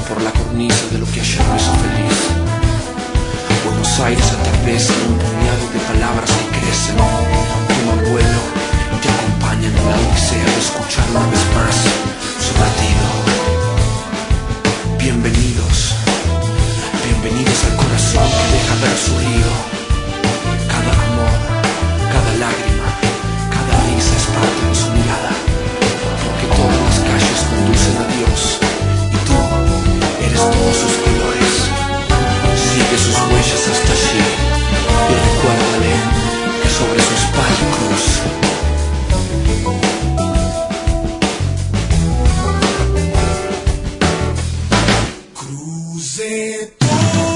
por la cornisa de lo que ayer me hizo feliz. Buenos Aires atraviesa un puñado de palabras que crecen, toman vuelo y te acompañan en la odisea de escuchar una vez más su latido. Bienvenidos, bienvenidos al corazón que deja ver su río. Cada amor, cada lágrima, cada risa es parte de su mirada, porque todas las calles conducen a Dios y tú eres todos sus colores. Sigue sus huellas hasta allí y recuérdale que sobre su espalda cruz. Cruz de todo.